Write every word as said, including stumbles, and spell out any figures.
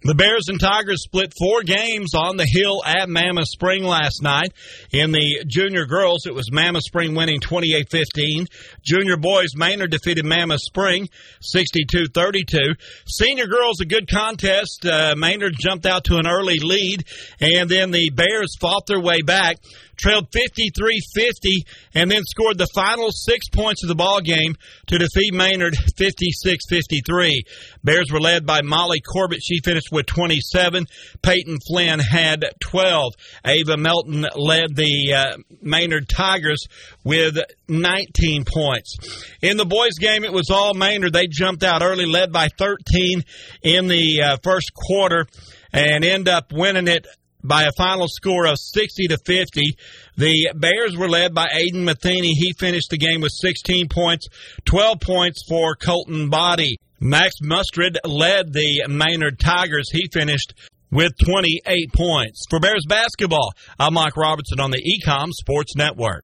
The Bears and Tigers split four games on the hill at Mammoth Spring last night. In the junior girls, it was Mammoth Spring winning twenty-eight fifteen. Junior boys, Maynard defeated Mammoth Spring sixty-two thirty-two. Senior girls, a good contest. Uh, Maynard jumped out to an early lead, and then the Bears fought their way back, trailed fifty-three fifty, and then scored the final six points of the ball game to defeat Maynard fifty-six fifty-three. Bears were led by Molly Corbett. She finished with twenty-seven. Peyton Flynn had twelve. Ava Melton led the uh, Maynard Tigers with nineteen points. In the boys' game, it was all Maynard. They jumped out early, led by thirteen in the uh, first quarter, and end up winning it by a final score of sixty to fifty. The Bears were led by Aiden Matheny. He finished the game with sixteen points, twelve points for Colton Body. Max Mustard led the Maynard Tigers. He finished with twenty-eight points. For Bears basketball, I'm Mike Robertson on the E Com Sports Network.